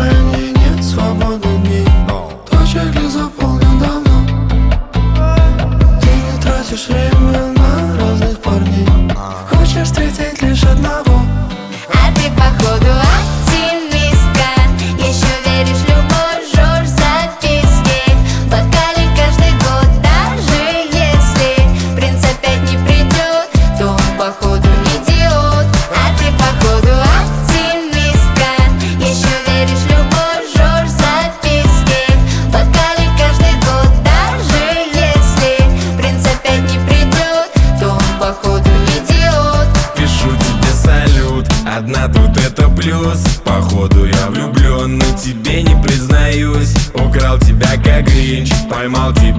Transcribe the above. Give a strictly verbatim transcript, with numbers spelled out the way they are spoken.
раскаянии нет свободных дней. Твой чек-лист заполнен давно. Ты не тратишь время на разных парней. Хочешь встретить лишь одного. А ты походу оптимистка. Еще веришь в любовь, жжешь записки в бокале каждый год. Даже если принц опять не придет, то он походу идиот. А ты походу оптимистка. Еще веришь в любовь, жжешь записки в бокале каждый год. Даже если принц опять не придет, то он походу идиот. Пишу тебе салют, одна тут это плюс. Походу я влюблен, но тебе не признаюсь. Украл тебя как Гринч, поймал тебя